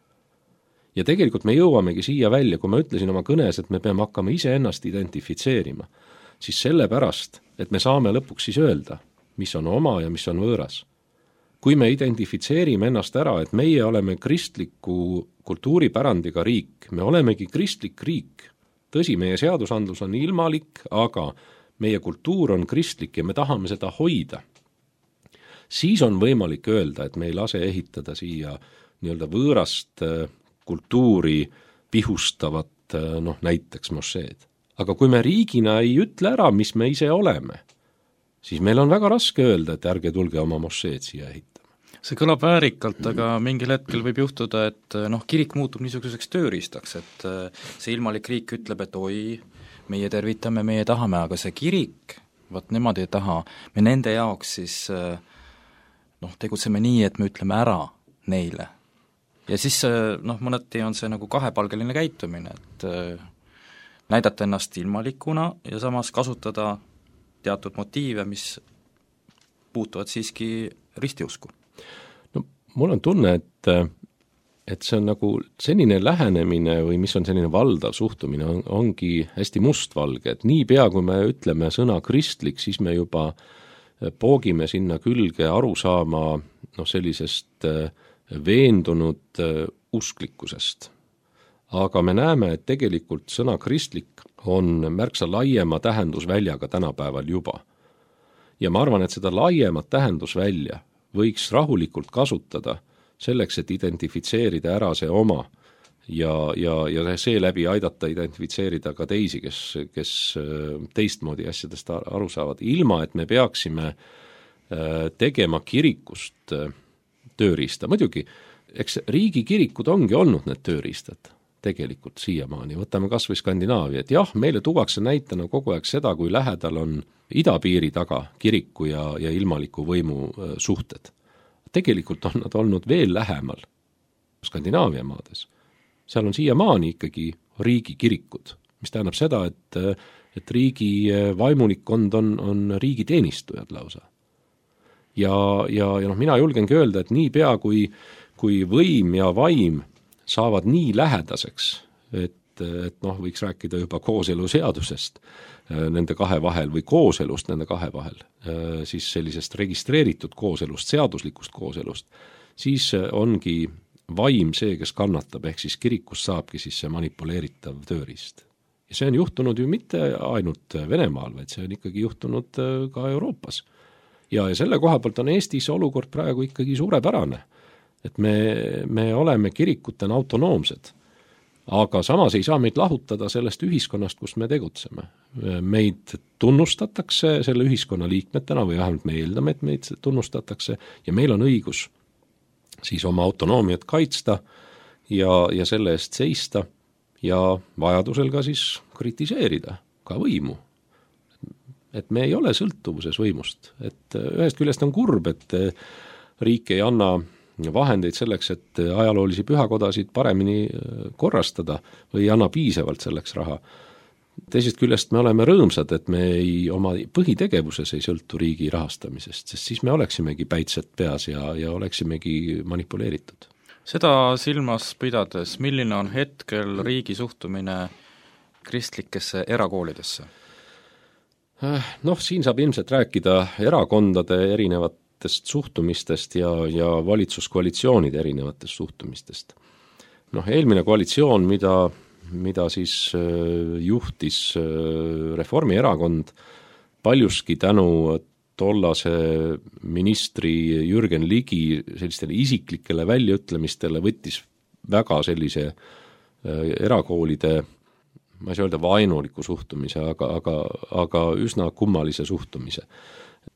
Speaker 4: Ja tegelikult me jõuamegi siia välja, kui ma ütlesin oma kõnes, et me peame hakkama iseennast identifitseerima, siis sellepärast, et me saame lõpuks siis öelda, mis on oma ja mis on võõras. Kui me identifitseerime ennast ära, et meie oleme kristliku kultuuripärandiga riik, me olemegi kristlik riik, tõsi, meie seadusandlus on ilmalik, aga meie kultuur on kristlik ja me tahame seda hoida, siis on võimalik öelda, et me ei lase ehitada siia nii-öelda võõrast kultuuri pihustavat, näiteks mošeed. Aga kui me riigina ei ütle ära, mis me ise oleme, siis meil on väga raske öelda, et ärge tulge oma mošeed siia ehitama.
Speaker 2: See kõlab väärikalt, aga mingil hetkel võib juhtuda, et kirik muutub niisuguseks tööriistaks, et see ilmalik riik ütleb, et oi, meie tervitame, meie tahame, aga see kirik, nemad ei taha, me nende jaoks siis tegutseme nii, et me ütleme ära neile. Ja siis mõneti on see nagu kahepalgeline käitumine, et näidata ennast ilmalikuna ja samas kasutada teatud motiive, mis puutuvad siiski ristiusku.
Speaker 4: No mul on tunne, et see on nagu senine lähenemine või mis on selline valdav suhtumine, ongi hästi mustvalge, et niipea kui me ütleme sõna kristlik, siis me juba poogime sinna külge aru saama sellisest veendunud usklikkusest. Aga me näeme, et tegelikult sõna kristlik on märksa laiema tähendusväljaga tänapäeval juba. Ja ma arvan, et seda laiemat tähendusvälja võiks rahulikult kasutada selleks, et identifitseerida ära see oma ja seeläbi aidata identifitseerida ka teisi, kes teistmoodi asjadest aru saavad, ilma et me peaksime tegema kirikust tööriista. Muidugi, eks riigikirikud ongi olnud need tööriistad tegelikult siiamaani. Võtame kas või Skandinaavia, et jah, meile tuuakse näitena kogu aeg seda, kui lähedal on idapiiri taga kiriku ja ilmaliku võimu suhted. Tegelikult on nad olnud veel lähemal Skandinaavia maades. Seal on siiamaani ikkagi riigikirikud, mis tähendab seda, et riigi vaimulikkond on riigiteenistujad lausa. Ja mina julgengi öelda, et nii pea, kui võim ja vaim saavad nii lähedaseks, et võiks rääkida juba kooseluseadusest nende kahe vahel või kooselust nende kahe vahel, siis sellisest registreeritud kooselust, seaduslikust kooselust, siis ongi vaim see, kes kannatab, ehk siis kirikust saabki siis see manipuleeritav tööriist. Ja see on juhtunud ju mitte ainult Venemaal, vaid see on ikkagi juhtunud ka Euroopas. Ja selle koha poolt on Eestis olukord praegu ikkagi suurepärane, et me oleme kirikutena autonoomsed, aga samas ei saa meid lahutada sellest ühiskonnast, kus me tegutseme. Meid tunnustatakse selle ühiskonna liikmetena või vähemalt me eeldame, et meid tunnustatakse ja meil on õigus siis oma autonoomiat kaitsta ja selle eest seista ja vajadusel ka siis kritiseerida ka võimu. Et me ei ole sõltuvuses võimust, et ühest küljest on kurb, et riik ei anna vahendeid selleks, et ajaloolisi pühakodasid paremini korrastada või ei anna piisavalt selleks raha. Teisest küljest me oleme rõõmsad, et me oma põhitegevuses ei sõltu riigi rahastamisest, sest siis me oleksimegi päitsed peas ja oleksimegi manipuleeritud.
Speaker 2: Seda silmas pidades, milline on hetkel riigi suhtumine kristlikesse erakoolidesse?
Speaker 4: Siin saab ilmselt rääkida erakondade erinevatest suhtumistest ja valitsuskoalitsioonide erinevatest suhtumistest. Eelmine koalitsioon, mida siis juhtis Reformierakond, paljuski tänu tollase ministri Jürgen Ligi sellistele isiklikele väljaütlemistele võttis väga sellise erakoolide, ma ei saa öelda vaenuliku suhtumise, aga üsna kummalise suhtumise.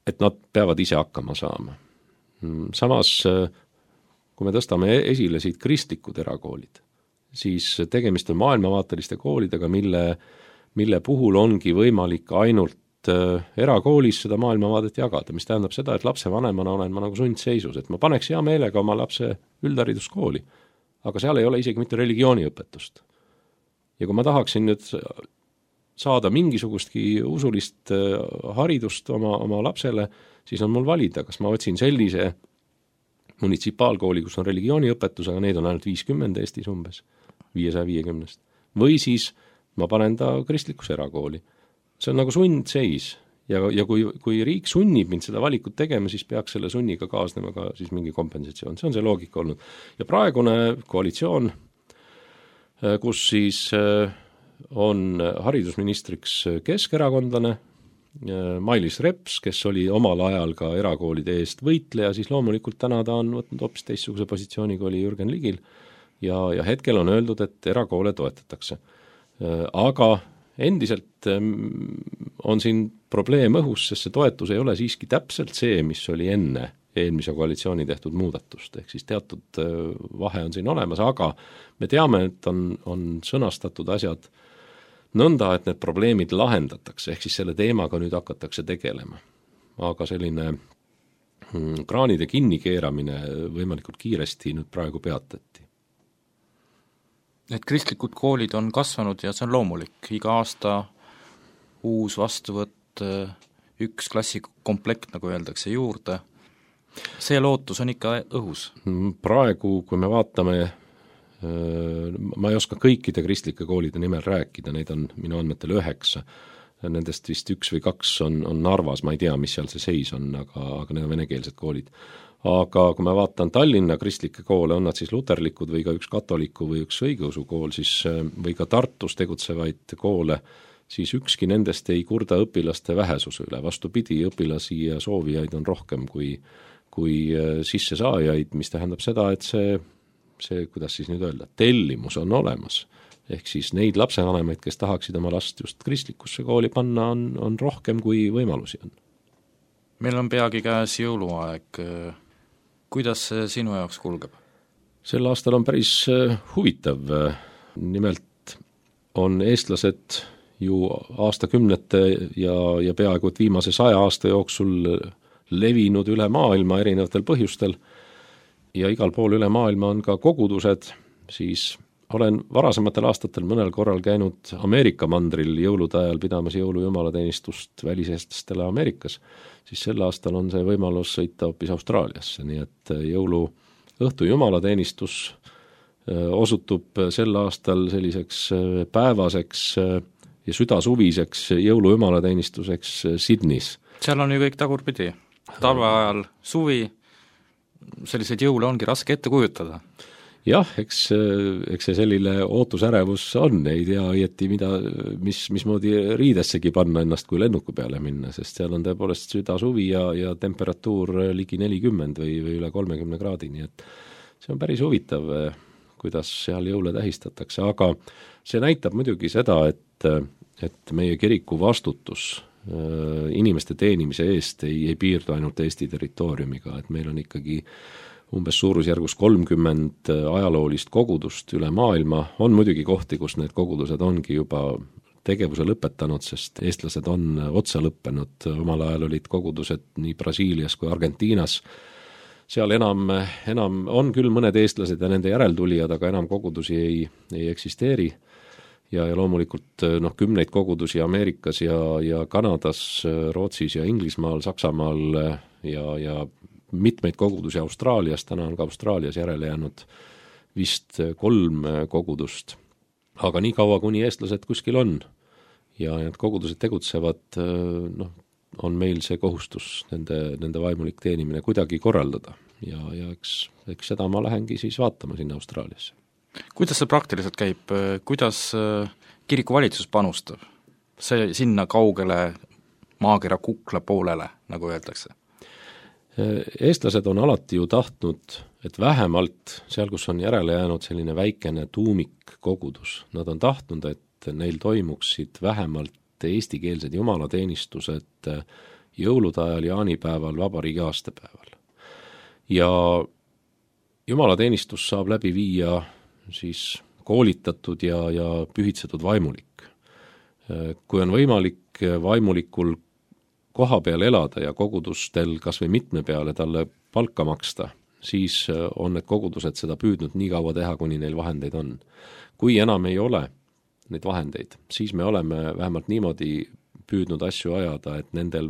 Speaker 4: et nad peavad ise hakkama saama. Samas, kui me tõstame esile siit kristlikud erakoolid, siis tegemist on maailmavaateliste koolidega, mille puhul ongi võimalik ainult erakoolis seda maailmavaadet jagada, mis tähendab seda, et lapsevanemana olen ma nagu sundseisus, et ma paneks hea meelega oma lapse üldhariduskooli, aga seal ei ole isegi mitte religiooniõpetust. Ja kui ma tahaksin nüüd saada mingisugustki usulist haridust oma lapsele, siis on mul valida, kas ma otsin sellise munitsipaalkooli, kus on religiooniõpetus, aga neid on ainult 50 Eestis umbes, 550. Või siis ma panen ta kristlikus erakooli. See on nagu sundseis ja kui riik sunnib mind seda valikut tegema, siis peaks selle sunniga kaasnema ka siis mingi kompensatsioon. See on see loogika olnud. Ja praegune koalitsioon, kus siis on haridusministriks keskerakondlane Mailis Reps, kes oli omal ajal ka erakoolide eest võitleja, siis loomulikult täna ta on võtnud hoopis teistsuguse positsiooni, kui oli Jürgen Ligil ja hetkel on öeldud, et erakoole toetatakse. Aga endiselt on siin probleem õhus, sest see toetus ei ole siiski täpselt see, mis oli enne eelmise koalitsiooni tehtud muudatust, ehk siis teatud vahe on siin olemas, aga me teame, et on sõnastatud asjad nõnda, et need probleemid lahendatakse, ehk siis selle teemaga nüüd hakatakse tegelema. Aga selline kraanide kinnikeeramine võimalikult kiiresti nüüd praegu peatati.
Speaker 2: Need kristlikud koolid on kasvanud ja see on loomulik. Iga aasta uus vastuvõtt, üks klassikomplekt, nagu öeldakse, juurde. See lootus on ikka õhus.
Speaker 4: Praegu, kui me vaatame, ma ei oska kõikide kristlike koolide nimel rääkida, neid on minu andmetel 9. Nendest vist 1 või 2 on Narvas, ma ei tea, mis seal see seis on, aga need on venekeelsed koolid. Aga kui ma vaatan Tallinna kristlikke koole, on nad siis luterlikud või ka üks katoliku või üks õigeusu kool, siis, või ka Tartus tegutsevaid koole, siis ükski nendest ei kurda õpilaste vähesuse üle. Vastupidi, õpilasi ja soovijaid on rohkem kui sissesaajaid, mis tähendab seda, et see, kuidas siis nüüd öelda, tellimus on olemas. Ehk siis neid lapsevanemaid, kes tahaksid oma last just kristlikusse kooli panna, on rohkem kui võimalusi on.
Speaker 2: Meil on peagi käes jõuluaeg. Kuidas see sinu jaoks kulgeb?
Speaker 4: Sel aastal on päris huvitav. Nimelt on eestlased ju aastakümnete ja peaaegu et viimase 100 aasta jooksul levinud üle maailma erinevatel põhjustel ja igal pool üle maailma on ka kogudused, siis olen varasematel aastatel mõnel korral käinud Ameerika mandril jõulude ajal pidamas jõulujumalateenistust väliseestlastele Ameerikas, siis sel aastal on see võimalus sõita hoopis Austraaliasse, nii et jõuluõhtu jumalateenistus osutub sel aastal selliseks päevaseks ja südasuviseks jõulujumalateenistuseks Sydneys.
Speaker 2: Seal on ju kõik tagurpidi. Talve ajal suvi, selliseid jõule ongi raske ette kujutada.
Speaker 4: Jah, eks see selline ootusärevus on, ei tea õieti, mismoodi riidessegi panna ennast, kui lennuku peale minna, sest seal on tõepoolest südasuvi ja temperatuur ligi 40 või üle 30 kraadi, nii et see on päris huvitav, kuidas seal jõule tähistatakse, aga see näitab muidugi seda, et meie kiriku vastutus inimeste teenimise eest ei piirdu ainult Eesti territooriumiga, et meil on ikkagi umbes suurusjärgus 30 ajaloolist kogudust üle maailma, on muidugi kohti, kus need kogudused ongi juba tegevuse lõpetanud, sest eestlased on otsa lõppenud, omal ajal olid kogudused nii Brasiilias kui Argentiinas, seal enam on küll mõned eestlased ja nende järeltulijad, aga enam kogudusi ei eksisteeri ja loomulikult kümneid kogudusi Ameerikas ja Kanadas, Rootsis ja Inglismaal, Saksamaal ja mitmeid kogudusi Austraalias, täna on ka Austraalias järele jäänud vist 3 kogudust. Aga nii kaua, kuni eestlased kuskil on ja need kogudused tegutsevad, on meil see kohustus nende vaimulik teenimine kuidagi korraldada ja eks seda ma lähengi siis vaatama sinna Austraaliasse.
Speaker 2: Kuidas see praktiliselt käib? Kuidas kirikuvalitsus panustab? See sinna kaugele maakera kukla poolele, nagu öeldakse?
Speaker 4: Eestlased on alati ju tahtnud, et vähemalt seal, kus on järele jäänud selline väikene tuumikkogudus, nad on tahtnud, et neil toimuksid vähemalt eestikeelsed jumalateenistused jõulude ajal, jaanipäeval, vabariigi aastapäeval. Ja jumalateenistus saab läbi viia siis koolitatud ja pühitsetud vaimulik. Kui on võimalik vaimulikul koha peal elada ja kogudustel kas või mitme peale talle palka maksta, siis on need kogudused seda püüdnud nii kaua teha, kuni neil vahendeid on. Kui enam ei ole neid vahendeid, siis me oleme vähemalt niimoodi püüdnud asju ajada, et nendel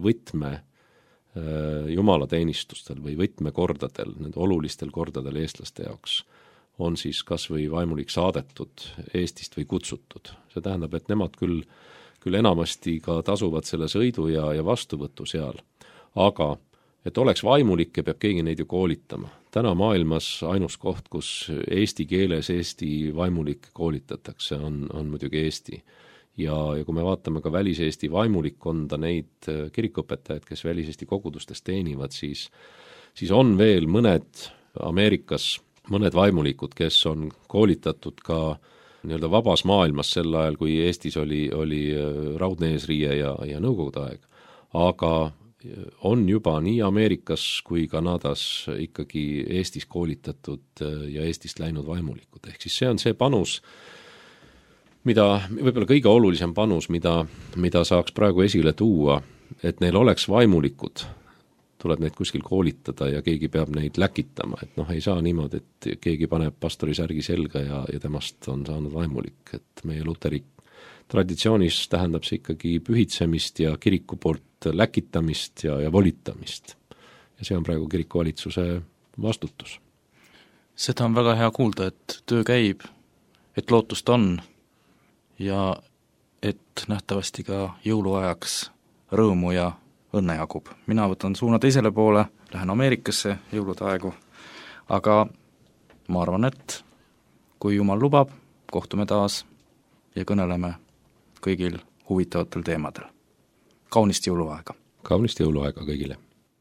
Speaker 4: jumalateenistustel või võtmekordadel, nende olulistel kordadel eestlaste jaoks on siis kas või vaimulik saadetud Eestist või kutsutud. See tähendab, et nemad küll enamasti ka tasuvad selle sõidu ja vastuvõtu seal, aga et oleks vaimulikke, peab keegi neid ju koolitama. Täna maailmas ainus koht, kus eesti keeles Eesti vaimulikke koolitatakse, on muidugi Eesti. Ja kui me vaatame ka väliseesti vaimulikkonda, neid kirikuõpetajaid, kes väliseesti kogudustes teenivad, siis on veel mõned Ameerikas, mõned vaimulikud, kes on koolitatud ka nii-öelda vabas maailmas sel ajal, kui Eestis oli raudne eesriie ja nõukogude aeg. Aga on juba nii Ameerikas kui Kanadas ikkagi Eestis koolitatud ja Eestist läinud vaimulikud. Ehk siis see on see panus, võib-olla kõige olulisem panus, mida saaks praegu esile tuua, et neil oleks vaimulikud, tuleb neid kuskil koolitada ja keegi peab neid läkitama, et ei saa niimoodi, et keegi paneb pastori särgi selga ja temast on saanud vaimulik, et meie luteri traditsioonis tähendab see ikkagi pühitsemist ja kiriku poolt läkitamist ja volitamist. Ja see on praegu kirikuvalitsuse vastutus.
Speaker 2: Seda on väga hea kuulda, et töö käib, et lootust on ja et nähtavasti ka jõuluajaks rõõmu ja õnne jagub. Mina võtan suuna teisele poole, lähen Ameerikasse jõulude aegu, aga ma arvan, et kui Jumal lubab, kohtume taas ja kõneleme kõigil huvitavatel teemadel. Kaunist jõuluaega!
Speaker 4: Kaunist jõuluaega kõigile!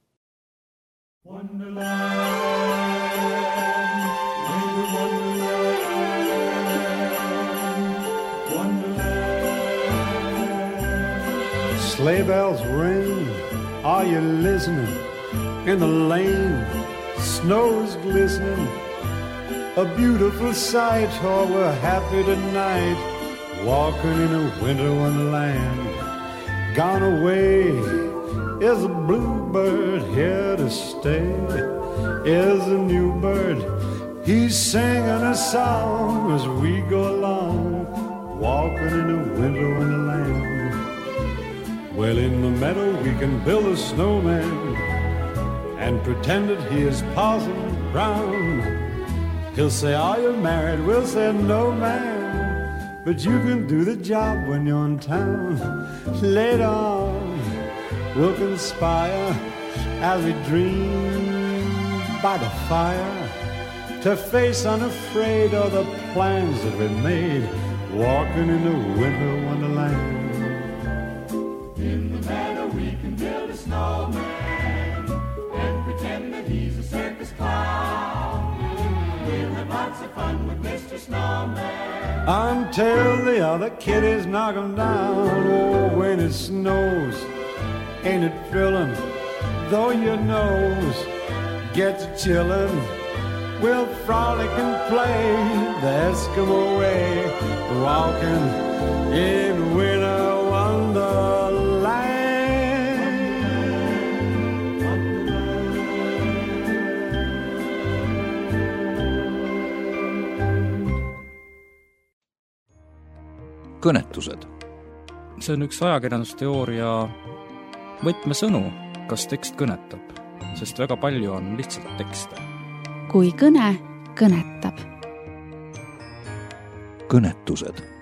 Speaker 1: Sleigh bells ring, are you listening? In the lane, snow's glistening. A beautiful sight, oh, we're happy tonight, walking in a winter wonderland. Gone away is a bluebird, here to stay is a new bird. He's singing a song as we go along, walking in a winter wonderland. Well, in the meadow we can build a snowman and pretend that he is Parson Brown. He'll say, are you married? We'll say, no, man, but you can do the job when you're in town. Later on, we'll conspire as we dream by the fire to face unafraid all the plans that we made, walking in the winter wonderland.
Speaker 5: In the meadow we can build a snowman and pretend that he's a circus clown. We'll have lots of fun with Mr. Snowman
Speaker 1: until the other kiddies knock him down. Oh, when it snows, ain't it thrilling? Though your nose gets chillin', we'll frolic and play the Eskimo way, walking in winter wonderland.
Speaker 2: Kõnetused. See on üks ajakirjandusteooria võtmesõnu, kas tekst kõnetab, sest väga palju on lihtsalt tekste.
Speaker 3: Kui kõne kõnetab.
Speaker 2: Kõnetused.